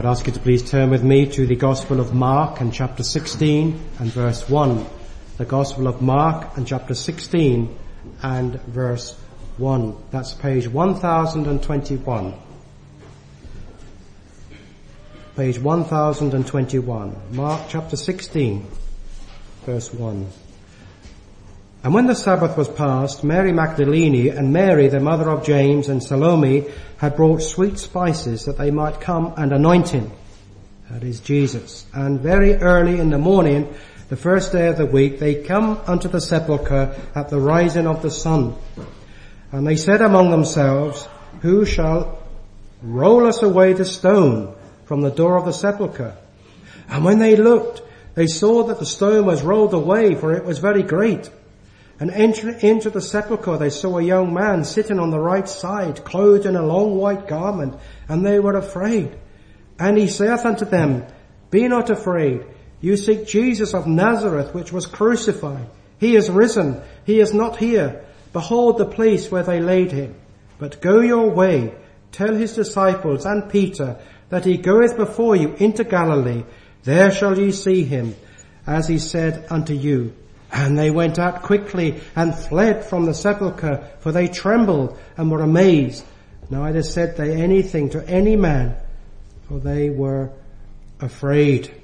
I'd ask you to please turn with me to the Gospel of Mark and chapter 16 and verse 1. The Gospel of Mark and chapter 16 and verse 1. That's page 1021. Page 1021. Mark chapter 16, verse 1. And when the Sabbath was past, Mary Magdalene and Mary, the mother of James, and Salome had brought sweet spices that they might come and anoint him. That is Jesus. And very early in the morning, the first day of the week, they come unto the sepulchre at the rising of the sun. And they said among themselves, who shall roll us away the stone from the door of the sepulchre? And when they looked, they saw that the stone was rolled away, for it was very great. And entering into the sepulchre, they saw a young man sitting on the right side, clothed in a long white garment, and they were afraid. And he saith unto them, be not afraid. You seek Jesus of Nazareth, which was crucified. He is risen. He is not here. Behold the place where they laid him. But go your way. Tell his disciples and Peter that he goeth before you into Galilee. There shall ye see him, as he said unto you. And they went out quickly and fled from the sepulchre, for they trembled and were amazed. Neither said they anything to any man, for they were afraid.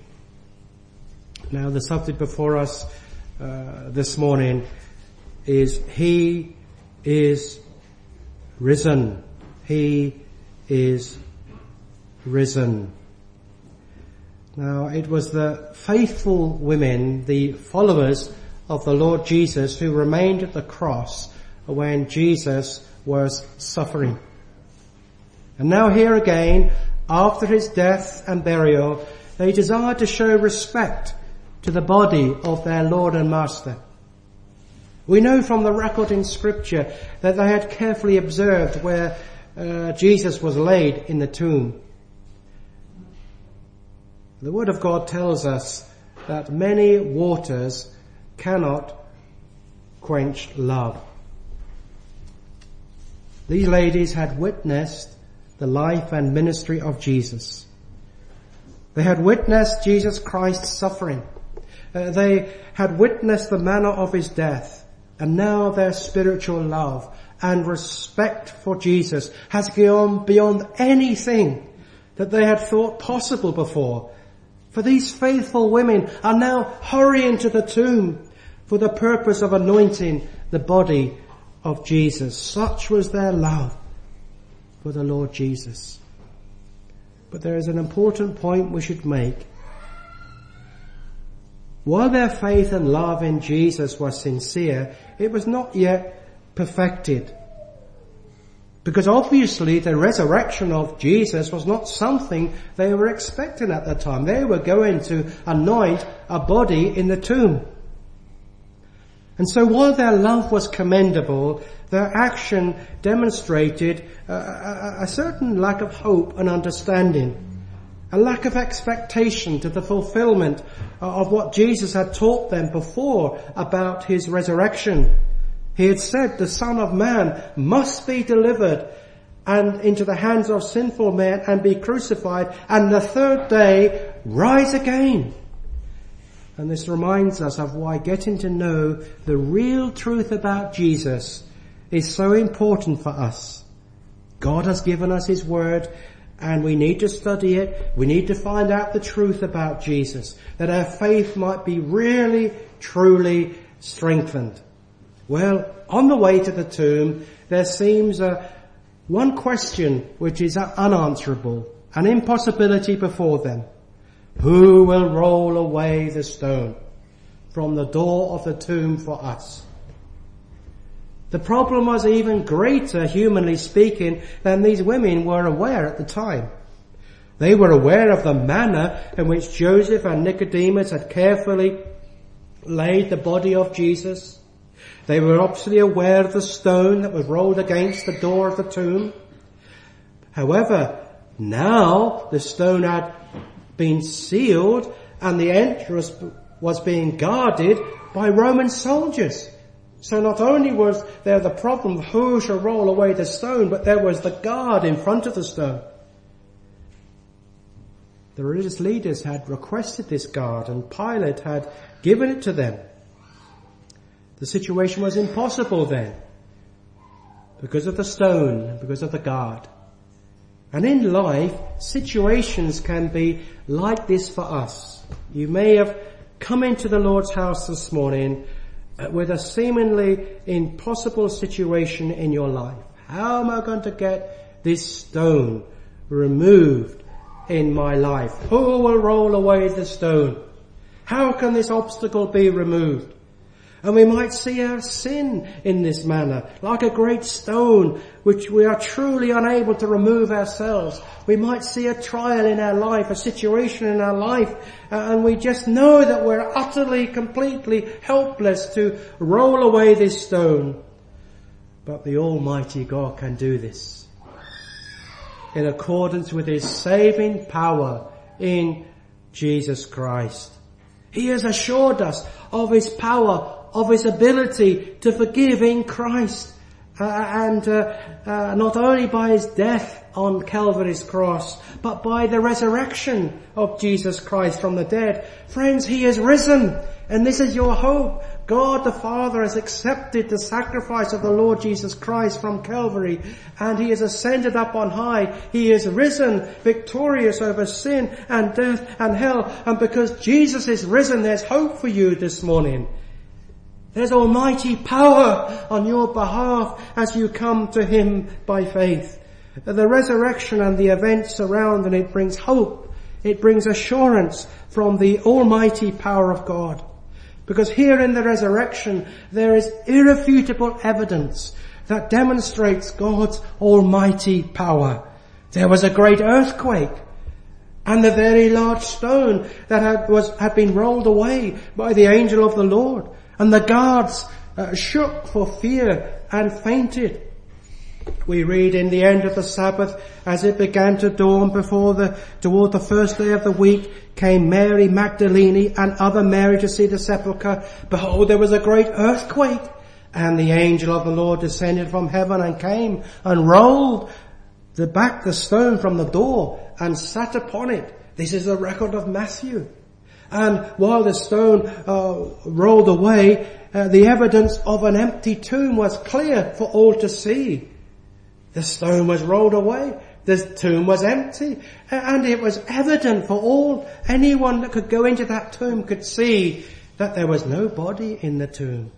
Now the subject before us this morning is He is risen. He is risen. Now it was the faithful women, the followers of the Lord Jesus, who remained at the cross when Jesus was suffering. And now here again, after his death and burial, they desired to show respect to the body of their Lord and Master. We know from the record in Scripture that they had carefully observed where Jesus was laid in the tomb. The Word of God tells us that many waters cannot quench love. These ladies had witnessed the life and ministry of Jesus. They had witnessed Jesus Christ's suffering. They had witnessed the manner of his death. And now their spiritual love and respect for Jesus has gone beyond anything that they had thought possible before. For these faithful women are now hurrying to the tomb for the purpose of anointing the body of Jesus. Such was their love for the Lord Jesus. But there is an important point we should make. While their faith and love in Jesus was sincere, it was not yet perfected. Because obviously the resurrection of Jesus was not something they were expecting at the time. They were going to anoint a body in the tomb. And so while their love was commendable, their action demonstrated a certain lack of hope and understanding, a lack of expectation to the fulfillment of what Jesus had taught them before about his resurrection. He had said the Son of Man must be delivered and into the hands of sinful men and be crucified, and the third day rise again. And this reminds us of why getting to know the real truth about Jesus is so important for us. God has given us his word, and we need to study it. We need to find out the truth about Jesus, that our faith might be really, truly strengthened. Well, on the way to the tomb, there seems one question which is unanswerable, an impossibility before them. Who will roll away the stone from the door of the tomb for us? The problem was even greater, humanly speaking, than these women were aware at the time. They were aware of the manner in which Joseph and Nicodemus had carefully laid the body of Jesus. They were obviously aware of the stone that was rolled against the door of the tomb. However, now the stone had been sealed and the entrance was being guarded by Roman soldiers. So not only was there the problem, who shall roll away the stone, but there was the guard in front of the stone. The religious leaders had requested this guard and Pilate had given it to them. The situation was impossible then because of the stone, because of the guard. And in life, situations can be like this for us. You may have come into the Lord's house this morning with a seemingly impossible situation in your life. How am I going to get this stone removed in my life? Who will roll away the stone? How can this obstacle be removed? And we might see our sin in this manner, like a great stone which we are truly unable to remove ourselves. We might see a trial in our life, a situation in our life, and we just know that we're utterly, completely helpless to roll away this stone. But the Almighty God can do this in accordance with His saving power in Jesus Christ. He has assured us of His power, of His ability to forgive in Christ, and not only by His death on Calvary's cross, but by the resurrection of Jesus Christ from the dead. Friends, He is risen, and this is your hope. God the Father has accepted the sacrifice of the Lord Jesus Christ from Calvary, and He has ascended up on high. He is risen, victorious over sin and death and hell. And because Jesus is risen, there's hope for you this morning. There's almighty power on your behalf as you come to Him by faith. The resurrection and the events surrounding it brings hope. It brings assurance from the almighty power of God. Because here in the resurrection, there is irrefutable evidence that demonstrates God's almighty power. There was a great earthquake, and the very large stone that had been rolled away by the angel of the Lord. And the guards shook for fear and fainted. We read in the end of the Sabbath, as it began to dawn toward the first day of the week, came Mary Magdalene and other Mary to see the sepulchre. Behold, there was a great earthquake, and the angel of the Lord descended from heaven and came and rolled the stone from the door and sat upon it. This is the record of Matthew. And while the stone rolled away, the evidence of an empty tomb was clear for all to see. The stone was rolled away. The tomb was empty. And it was evident for anyone that could go into that tomb could see that there was no body in the tomb.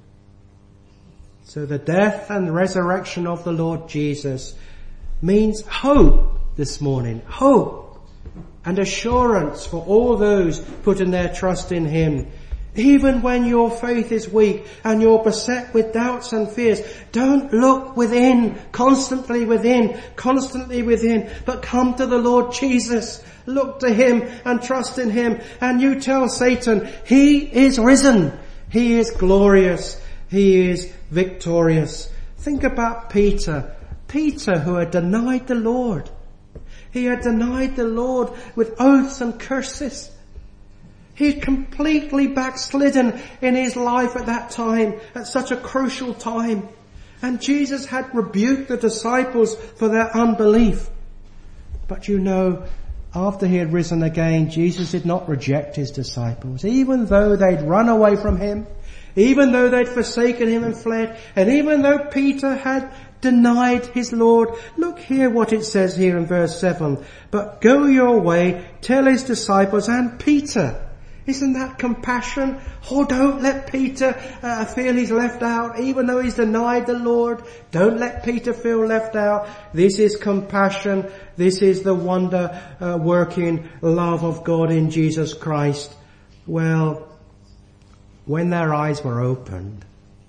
So the death and resurrection of the Lord Jesus means hope this morning. Hope and assurance for all those putting their trust in Him. Even when your faith is weak and you're beset with doubts and fears, don't look constantly within, but come to the Lord Jesus. Look to Him and trust in Him. And you tell Satan, He is risen. He is glorious. He is victorious. Think about Peter. Peter, who had denied the Lord. He had denied the Lord with oaths and curses. He'd completely backslidden in his life at that time, at such a crucial time. And Jesus had rebuked the disciples for their unbelief. But after He had risen again, Jesus did not reject His disciples. Even though they'd run away from Him, even though they'd forsaken Him and fled, and even though Peter had denied his Lord. Look here what it says here in verse 7. But go your way, tell His disciples and Peter. Isn't that compassion? Oh, don't let Peter feel he's left out, even though he's denied the Lord. Don't let Peter feel left out. This is compassion. This is the wonder-working love of God in Jesus Christ. Well, when their eyes were opened,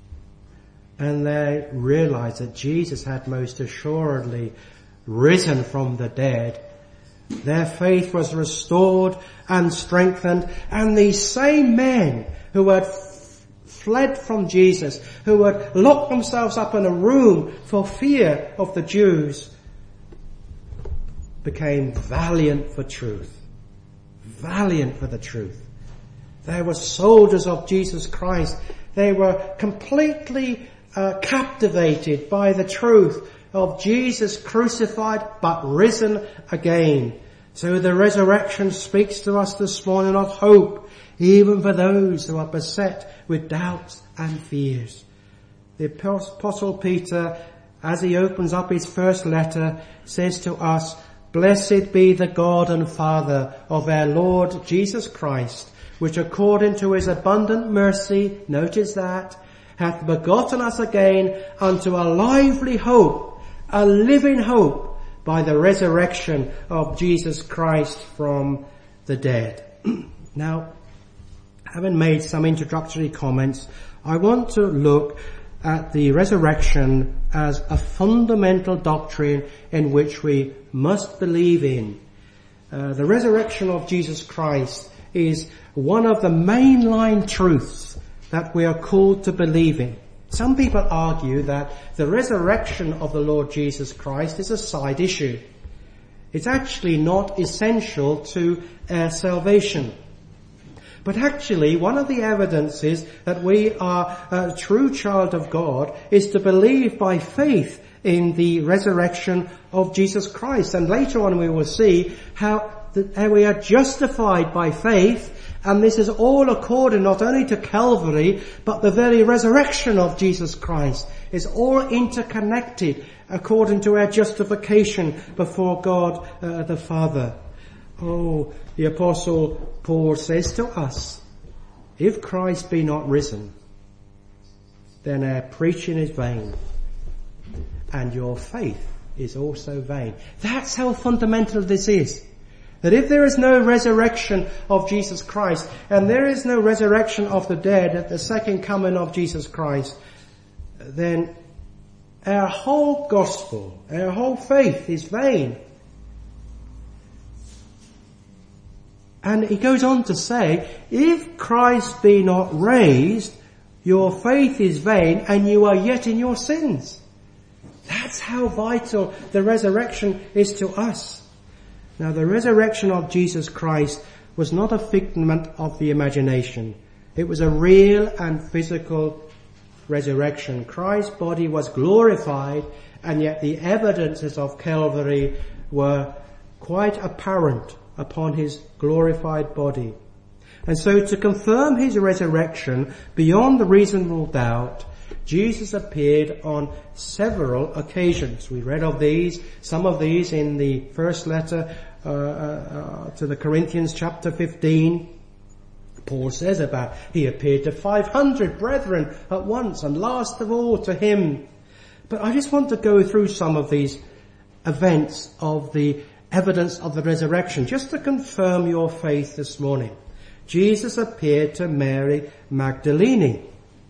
and they realized that Jesus had most assuredly risen from the dead, their faith was restored and strengthened, and these same men who had fled from Jesus, who had locked themselves up in a room for fear of the Jews, became valiant for truth. Valiant for the truth. They were soldiers of Jesus Christ. They were completely captivated by the truth of Jesus crucified but risen again. So the resurrection speaks to us this morning of hope, even for those who are beset with doubts and fears. The Apostle Peter, as he opens up his first letter, says to us, "Blessed be the God and Father of our Lord Jesus Christ, which according to his abundant mercy," notice that, "hath begotten us again unto a lively hope, a living hope, by the resurrection of Jesus Christ from the dead." Now, having made some introductory comments, I want to look at the resurrection as a fundamental doctrine in which we must believe in. The resurrection of Jesus Christ is one of the mainline truths that we are called to believe in. Some people argue that the resurrection of the Lord Jesus Christ is a side issue. It's actually not essential to our salvation. But actually, one of the evidences that we are a true child of God is to believe by faith in the resurrection of Jesus Christ. And later on we will see how we are justified by faith, and this is all according not only to Calvary, but the very resurrection of Jesus Christ is all interconnected according to our justification before God the Father. Oh, the Apostle Paul says to us, if Christ be not risen, then our preaching is vain, and your faith is also vain. That's how fundamental this is. That if there is no resurrection of Jesus Christ, and there is no resurrection of the dead at the second coming of Jesus Christ, then our whole gospel, our whole faith is vain. And he goes on to say, if Christ be not raised, your faith is vain and you are yet in your sins. That's how vital the resurrection is to us. Now, the resurrection of Jesus Christ was not a figment of the imagination. It was a real and physical resurrection. Christ's body was glorified, and yet the evidences of Calvary were quite apparent upon his glorified body. And so to confirm his resurrection beyond the reasonable doubt, Jesus appeared on several occasions. We read of these, some of these in the first letter to the Corinthians, chapter 15. Paul says about he appeared to 500 brethren at once, and last of all to him. But I just want to go through some of these events of the evidence of the resurrection, just to confirm your faith this morning. Jesus appeared to Mary Magdalene.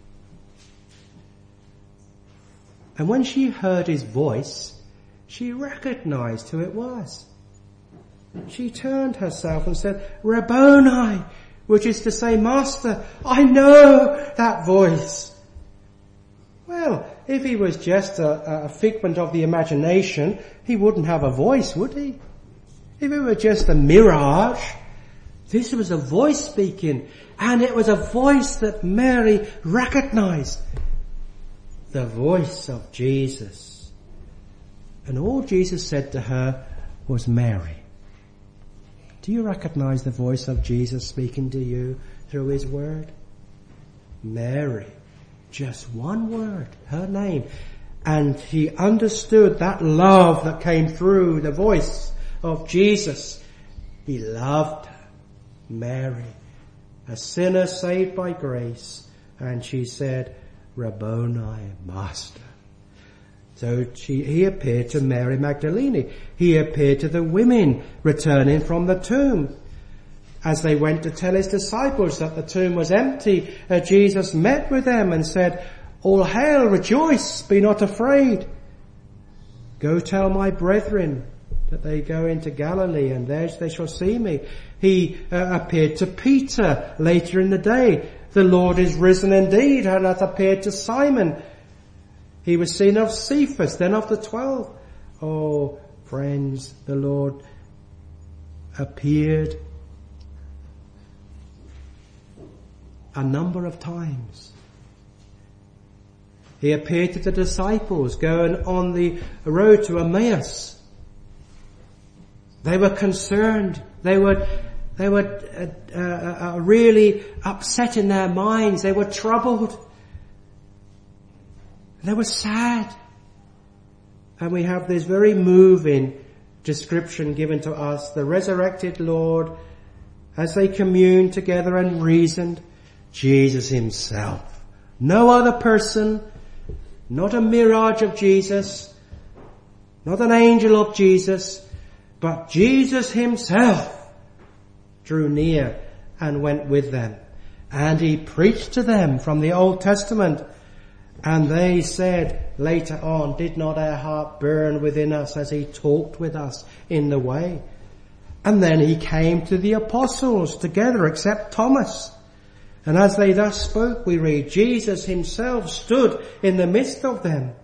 And when she heard his voice, she recognized who it was. She turned herself and said, "Rabboni," which is to say, "Master, I know that voice." Well, if he was just a figment of the imagination, he wouldn't have a voice, would he? If it were just a mirage, this was a voice speaking, and it was a voice that Mary recognized. The voice of Jesus. And all Jesus said to her was, "Mary." Do you recognize the voice of Jesus speaking to you through his word? Mary. Just one word, her name. And he understood that love that came through the voice of Jesus. He loved her, Mary, a sinner saved by grace. And she said, "Rabboni," Master. So he appeared to Mary Magdalene. He appeared to the women returning from the tomb. As they went to tell his disciples that the tomb was empty, Jesus met with them and said, "All hail, rejoice, be not afraid. Go tell my brethren that they go into Galilee, and there they shall see me." He appeared to Peter later in the day. "The Lord is risen indeed, and hath appeared to Simon." He was seen of Cephas, then of the 12. Oh, friends, the Lord appeared a number of times. He appeared to the disciples going on the road to Emmaus. They were concerned. They were really upset in their minds. They were troubled. They were sad. And we have this very moving description given to us. The resurrected Lord, as they communed together and reasoned, Jesus himself. No other person, not a mirage of Jesus, not an angel of Jesus, but Jesus himself drew near and went with them. And he preached to them from the Old Testament. And they said later on, did not our heart burn within us as he talked with us in the way? And then he came to the apostles together, except Thomas. And as they thus spoke, we read, Jesus himself stood in the midst of them.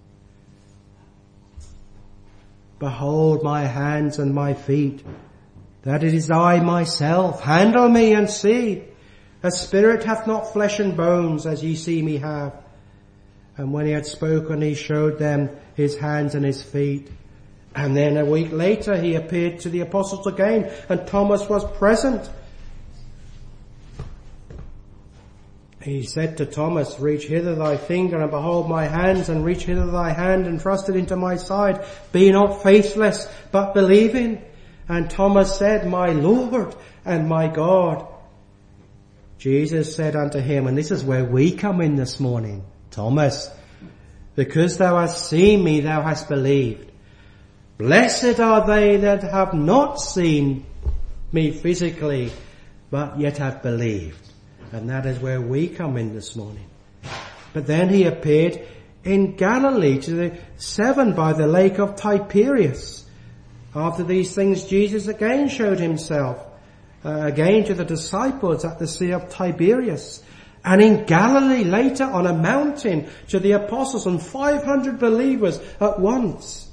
Behold my hands and my feet, that it is I myself. Handle me and see. A spirit hath not flesh and bones, as ye see me have. And when he had spoken, he showed them his hands and his feet. And then a week later, he appeared to the apostles again, and Thomas was present. He said to Thomas, reach hither thy finger and behold my hands, and reach hither thy hand and thrust it into my side. Be not faithless, but believing. And Thomas said, my Lord and my God. Jesus said unto him, and this is where we come in this morning, Thomas, because thou hast seen me, thou hast believed. Blessed are they that have not seen me physically, but yet have believed. And that is where we come in this morning. But then he appeared in Galilee to the 7 by the lake of Tiberias. After these things, Jesus again showed himself again to the disciples at the Sea of Tiberias. And in Galilee later on a mountain to the apostles and 500 believers at once.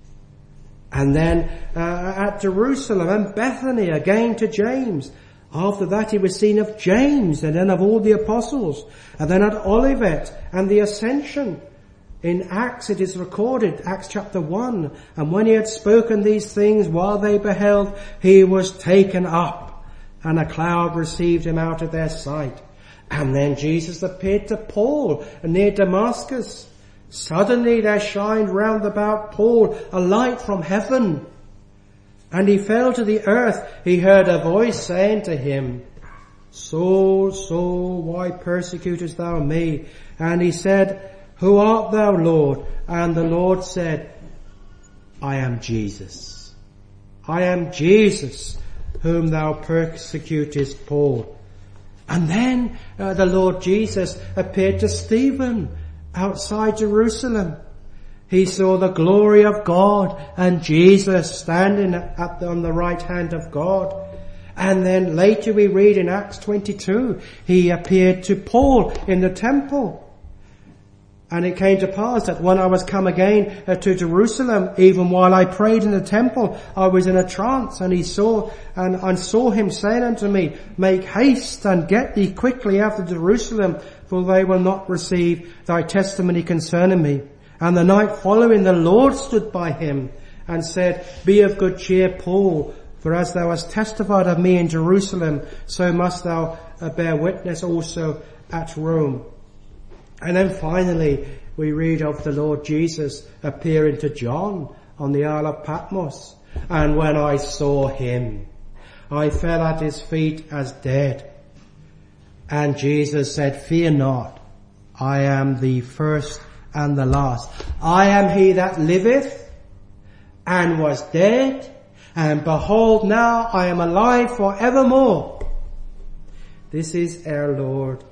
And then at Jerusalem and Bethany again to James. After that he was seen of James and then of all the apostles. And then at Olivet and the Ascension. In Acts it is recorded, Acts chapter 1. And when he had spoken these things while they beheld, he was taken up. And a cloud received him out of their sight. And then Jesus appeared to Paul near Damascus. Suddenly there shined round about Paul a light from heaven. And he fell to the earth. He heard a voice saying to him, Saul, Saul, why persecutest thou me? And he said, Who art thou, Lord? And the Lord said, I am Jesus. I am Jesus, whom thou persecutest, Paul. And then the Lord Jesus appeared to Stephen outside Jerusalem. He saw the glory of God and Jesus standing on the right hand of God. And then later we read in Acts 22, he appeared to Paul in the temple. And it came to pass that when I was come again to Jerusalem, even while I prayed in the temple, I was in a trance, and I saw him saying unto me, Make haste and get thee quickly after Jerusalem, for they will not receive thy testimony concerning me. And the night following, the Lord stood by him and said, Be of good cheer, Paul, for as thou hast testified of me in Jerusalem, so must thou bear witness also at Rome. And then finally, we read of the Lord Jesus appearing to John on the Isle of Patmos. And when I saw him, I fell at his feet as dead. And Jesus said, Fear not, I am the first and the last. I am he that liveth and was dead, and behold, now I am alive forevermore. This is our Lord.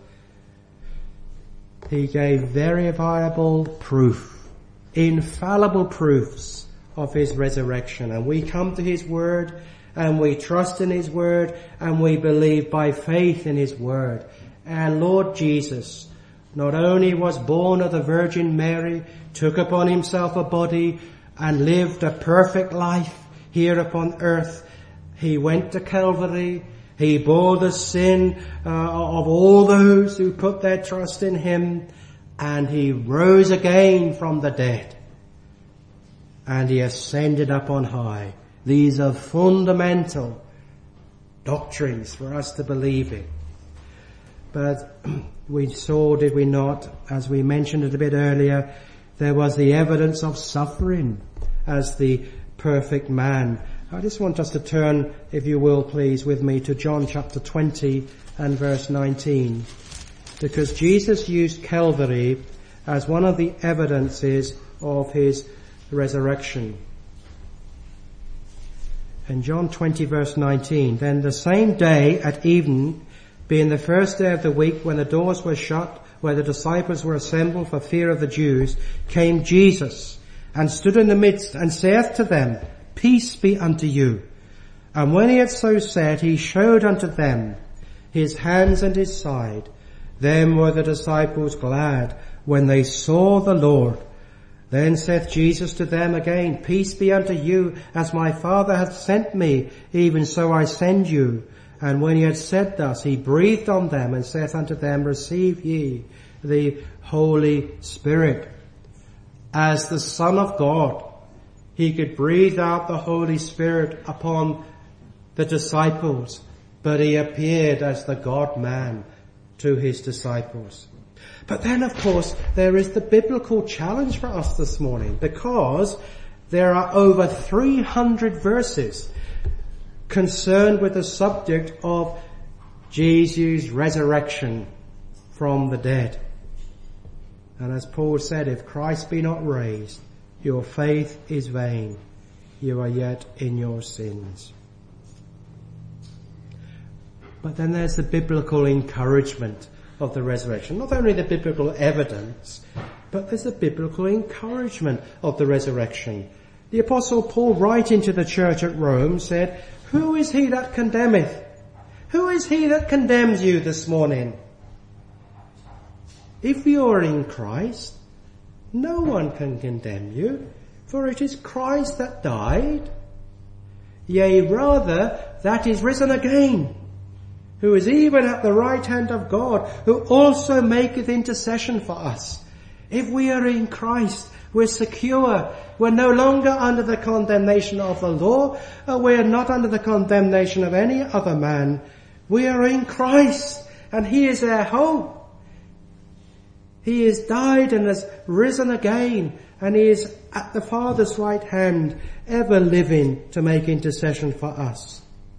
He gave verifiable proof, infallible proofs of his resurrection. And we come to his word, and we trust in his word, and we believe by faith in his word. Our Lord Jesus not only was born of the Virgin Mary, took upon himself a body, and lived a perfect life here upon earth. He went to Calvary. He bore the sin of all those who put their trust in him, and he rose again from the dead, and he ascended up on high, These are fundamental doctrines for us to believe in. But we saw, did we not, as we mentioned it a bit earlier, there was the evidence of suffering as the perfect man. I just want us to turn, if you will please, with me to John chapter 20 and verse 19. Because Jesus used Calvary as one of the evidences of his resurrection. In John 20 verse 19, then the same day at even, being the first day of the week, when the doors were shut, where the disciples were assembled for fear of the Jews, came Jesus and stood in the midst and saith to them, Peace be unto you. And when he had so said, he showed unto them his hands and his side. Then were the disciples glad when they saw the Lord. Then saith Jesus to them again, Peace be unto you, as my Father hath sent me, even so I send you. And when he had said thus, he breathed on them and saith unto them, Receive ye the Holy Spirit. As the Son of God, he could breathe out the Holy Spirit upon the disciples, but he appeared as the God-man to his disciples. But then, of course, there is the biblical challenge for us this morning, because there are over 300 verses concerned with the subject of Jesus' resurrection from the dead. And as Paul said, if Christ be not raised, your faith is vain. You are yet in your sins. But then there's the biblical encouragement of the resurrection. Not only the biblical evidence, but there's the biblical encouragement of the resurrection. The Apostle Paul, writing to the church at Rome, said, Who is he that condemneth? Who is he that condemns you this morning? If you are in Christ, no one can condemn you, for it is Christ that died, yea, rather, that is risen again, who is even at the right hand of God, who also maketh intercession for us. If we are in Christ, we're secure. We're no longer under the condemnation of the law. We are not under the condemnation of any other man. We are in Christ, and he is our hope. He has died and has risen again, and he is at the Father's right hand, ever living to make intercession for us.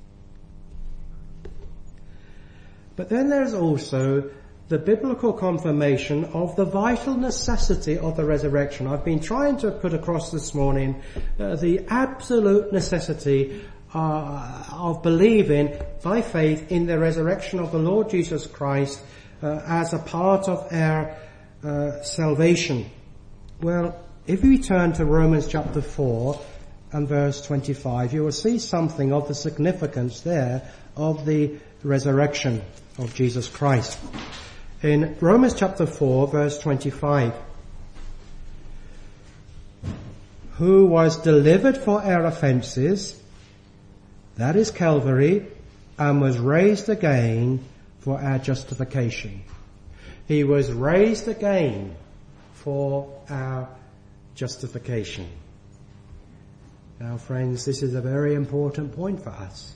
But then there's also the biblical confirmation of the vital necessity of the resurrection. I've been trying to put across this morning the absolute necessity of believing by faith in the resurrection of the Lord Jesus Christ as a part of our salvation. Well, if we turn to Romans chapter 4 and verse 25, you will see something of the significance there of the resurrection of Jesus Christ. In Romans chapter 4 verse 25, who was delivered for our offences, that is Calvary, and was raised again for our justification. He was raised again for our justification. Now friends, this is a very important point for us.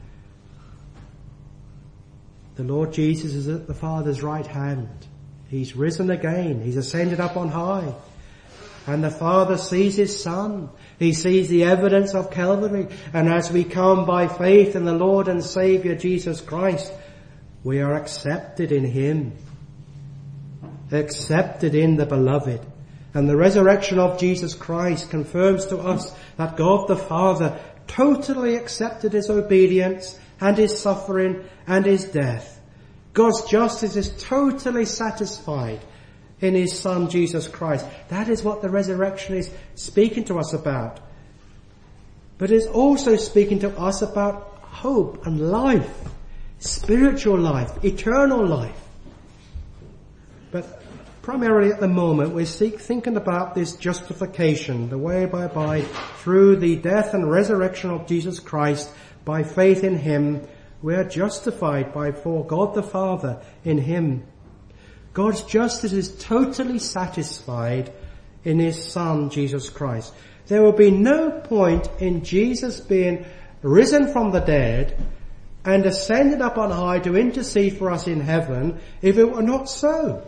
The Lord Jesus is at the Father's right hand. He's risen again. He's ascended up on high. And the Father sees his Son. He sees the evidence of Calvary. And as we come by faith in the Lord and Saviour Jesus Christ, we are accepted in him. Accepted in the Beloved. And the resurrection of Jesus Christ confirms to us that God the Father totally accepted his obedience and his suffering and his death. God's justice is totally satisfied in his Son Jesus Christ. That is what the resurrection is speaking to us about. But it's also speaking to us about hope and life, spiritual life, eternal life. But primarily at the moment we're thinking about this justification, the way whereby through the death and resurrection of Jesus Christ, by faith in him, we are justified before God the Father in him. God's justice is totally satisfied in his Son, Jesus Christ. There will be no point in Jesus being risen from the dead and ascended up on high to intercede for us in heaven if it were not so.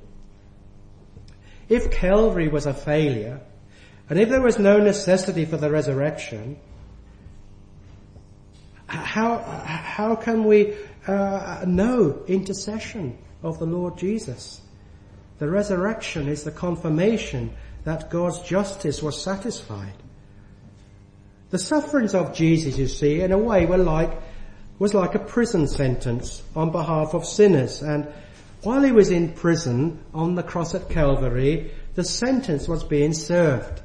If Calvary was a failure, and if there was no necessity for the resurrection, how can we know intercession of the Lord Jesus? The resurrection is the confirmation that God's justice was satisfied. The sufferings of Jesus, you see, in a way was like a prison sentence on behalf of sinners. And while he was in prison on the cross at Calvary, the sentence was being served.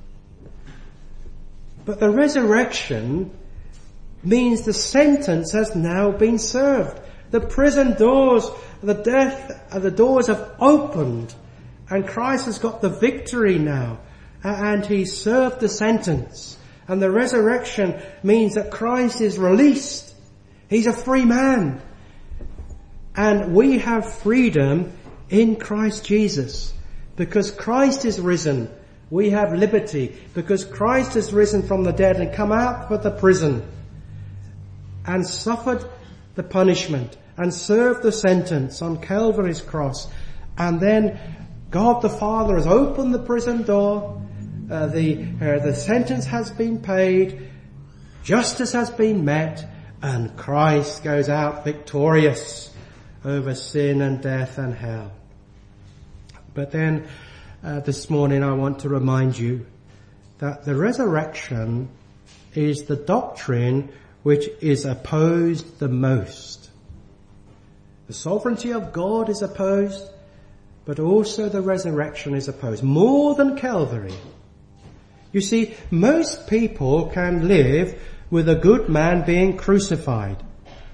But the resurrection means the sentence has now been served. The prison doors, the doors have opened, and Christ has got the victory now, and he served the sentence. And the resurrection means that Christ is released. He's a free man. And we have freedom in Christ Jesus. Because Christ is risen, we have liberty. Because Christ is risen from the dead and come out of the prison and suffered the punishment and served the sentence on Calvary's cross. And then God the Father has opened the prison door. The sentence has been paid. Justice has been met. And Christ goes out victorious over sin and death and hell. But then this morning I want to remind you that the resurrection is the doctrine which is opposed the most. The sovereignty of God is opposed, but also the resurrection is opposed, more than Calvary. You see, most people can live with a good man being crucified.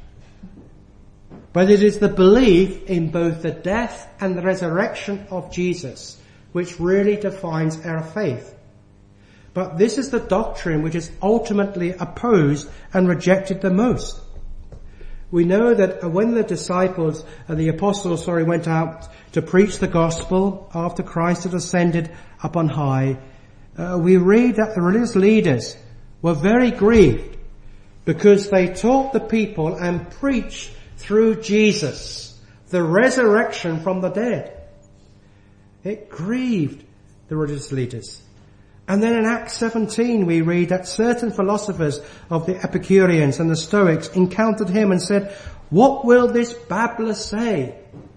But it is the belief in both the death and the resurrection of Jesus which really defines our faith. But this is the doctrine which is ultimately opposed and rejected the most. We know that when the disciples and the apostles, went out to preach the gospel after Christ had ascended up on high, we read that the religious leaders were very grieved because they taught the people and preached through Jesus the resurrection from the dead. It grieved the religious leaders. And then in Acts 17 we read that certain philosophers of the Epicureans and the Stoics encountered him and said, "What will this babbler say?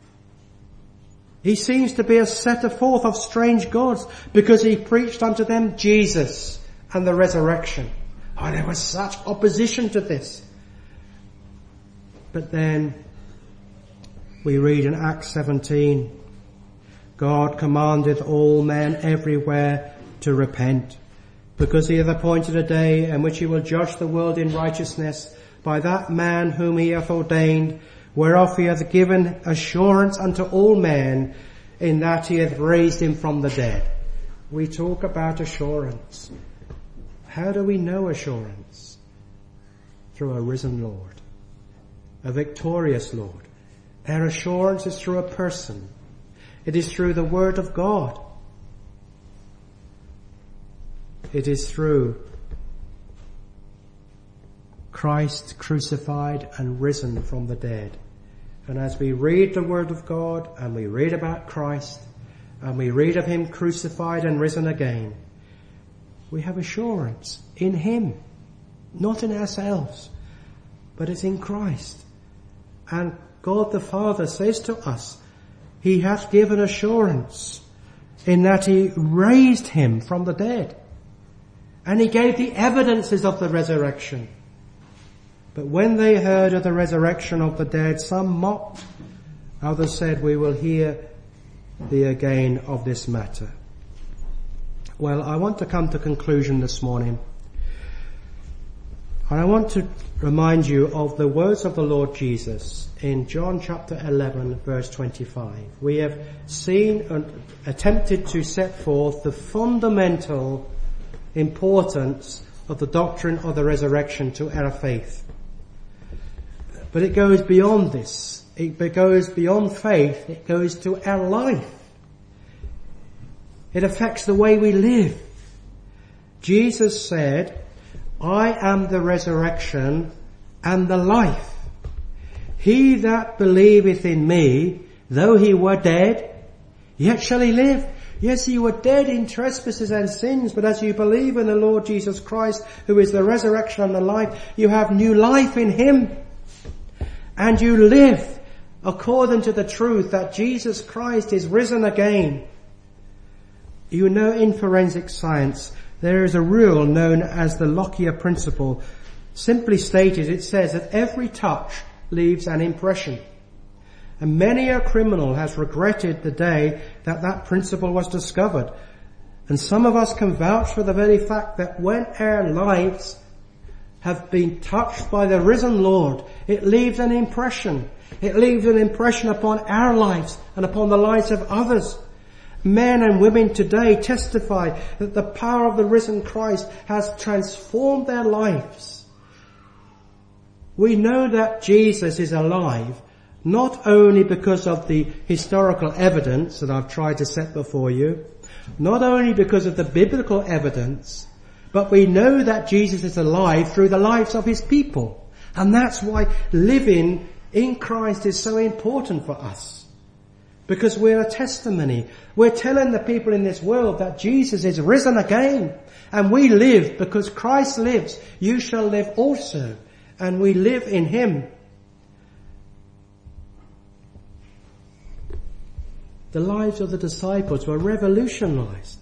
He seems to be a setter forth of strange gods, because he preached unto them Jesus and the resurrection." Oh, there was such opposition to this. But then we read in Acts 17, God commandeth all men everywhere to repent, because he hath appointed a day in which he will judge the world in righteousness by that man whom he hath ordained, whereof he hath given assurance unto all men, in that he hath raised him from the dead. We talk about assurance. How do we know assurance? Through a risen Lord, a victorious Lord. Our assurance is through a person. It is through the Word of God. It is through Christ crucified and risen from the dead. And as we read the Word of God and we read about Christ and we read of him crucified and risen again, we have assurance in him, not in ourselves, but it's in Christ. And God the Father says to us, he hath given assurance in that he raised him from the dead. And he gave the evidences of the resurrection. But when they heard of the resurrection of the dead, some mocked. Others said, we will hear thee again of this matter. Well, I want to come to conclusion this morning. And I want to remind you of the words of the Lord Jesus in John chapter 11 verse 25. We have seen and attempted to set forth the fundamental importance of the doctrine of the resurrection to our faith. But it goes beyond this. It goes beyond faith. It goes to our life. It affects the way we live. Jesus said, I am the resurrection and the life. He that believeth in me, though he were dead, yet shall he live. Yes, you were dead in trespasses and sins, but as you believe in the Lord Jesus Christ, who is the resurrection and the life, you have new life in him. And you live according to the truth that Jesus Christ is risen again. You know, in forensic science, there is a rule known as the Lockyer principle. Simply stated, it says that every touch leaves an impression. And many a criminal has regretted the day that that principle was discovered. And some of us can vouch for the very fact that when our lives have been touched by the risen Lord, it leaves an impression. It leaves an impression upon our lives and upon the lives of others. Men and women today testify that the power of the risen Christ has transformed their lives. We know that Jesus is alive, not only because of the historical evidence that I've tried to set before you, not only because of the biblical evidence, but we know that Jesus is alive through the lives of his people. And that's why living in Christ is so important for us. Because we're a testimony. We're telling the people in this world that Jesus is risen again. And we live because Christ lives. You shall live also. And we live in him. The lives of the disciples were revolutionized.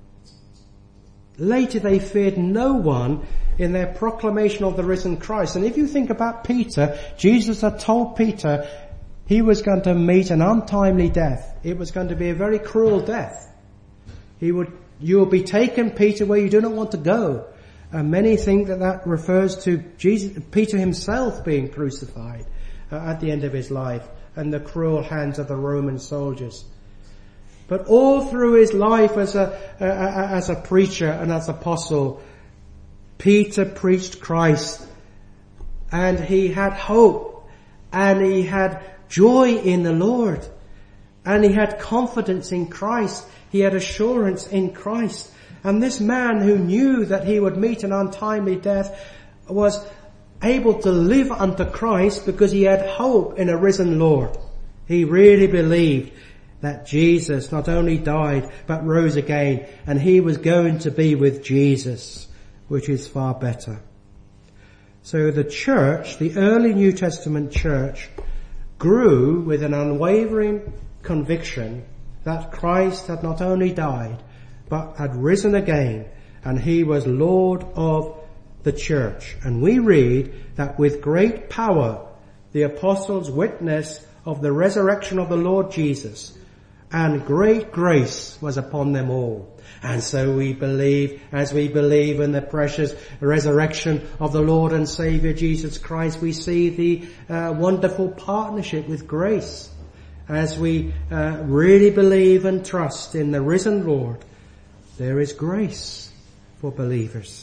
Later they feared no one in their proclamation of the risen Christ. And if you think about Peter, Jesus had told Peter he was going to meet an untimely death. It was going to be a very cruel death. You will be taken, Peter, where you do not want to go. And many think that refers to Peter himself being crucified at the end of his life and the cruel hands of the Roman soldiers. But all through his life as a preacher and as apostle, Peter preached Christ, and he had hope, and he had joy in the Lord, and he had confidence in Christ. He had assurance in Christ. And this man who knew that he would meet an untimely death was able to live unto Christ because he had hope in a risen Lord. He really believed that Jesus not only died but rose again, and he was going to be with Jesus, which is far better. So the church, the early New Testament church, grew with an unwavering conviction that Christ had not only died but had risen again, and he was Lord of the church. And we read that with great power the apostles witnessed of the resurrection of the Lord Jesus, and great grace was upon them all. And so we believe, as we believe in the precious resurrection of the Lord and Saviour Jesus Christ, we see the wonderful partnership with grace. As we really believe and trust in the risen Lord, there is grace for believers.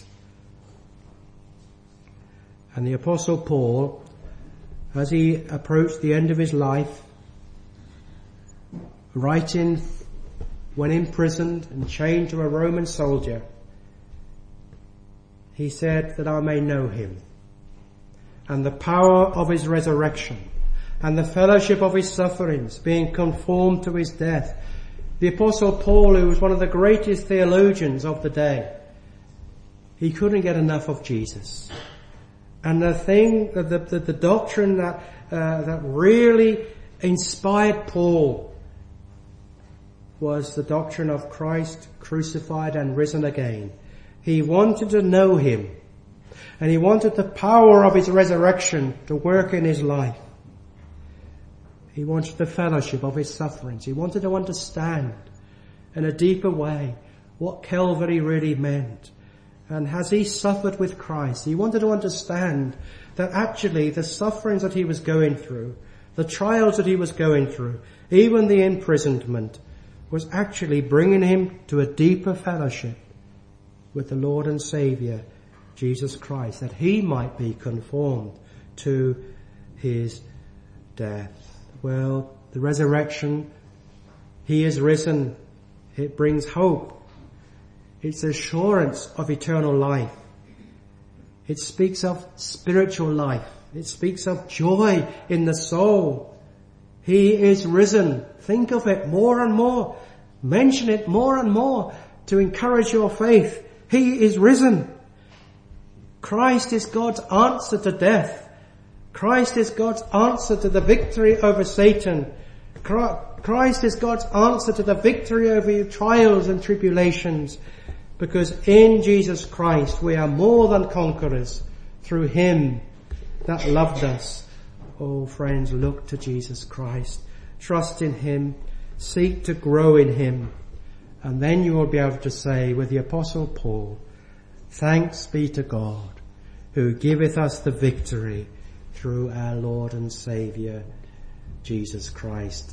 And the Apostle Paul, as he approached the end of his life, writing when imprisoned and chained to a Roman soldier, he said that I may know him and the power of his resurrection and the fellowship of his sufferings, being conformed to his death. The Apostle Paul, who was one of the greatest theologians of the day, he couldn't get enough of Jesus. And the doctrine that really inspired Paul was the doctrine of Christ crucified and risen again. He wanted to know him, and he wanted the power of his resurrection to work in his life. He wanted the fellowship of his sufferings. He wanted to understand in a deeper way what Calvary really meant. And as he suffered with Christ, he wanted to understand that actually the sufferings that he was going through, the trials that he was going through, even the imprisonment, was actually bringing him to a deeper fellowship with the Lord and Saviour, Jesus Christ, that he might be conformed to his death. Well, the resurrection, he is risen. It brings hope. It's assurance of eternal life. It speaks of spiritual life. It speaks of joy in the soul. He is risen. Think of it more and more. Mention it more and more to encourage your faith. He is risen. Christ is God's answer to death. Christ is God's answer to the victory over Satan. Christ is God's answer to the victory over your trials and tribulations. Because in Jesus Christ we are more than conquerors through Him that loved us. Oh friends, look to Jesus Christ. Trust in Him. Seek to grow in Him. And then you will be able to say with the Apostle Paul, thanks be to God who giveth us the victory through our Lord and Saviour, Jesus Christ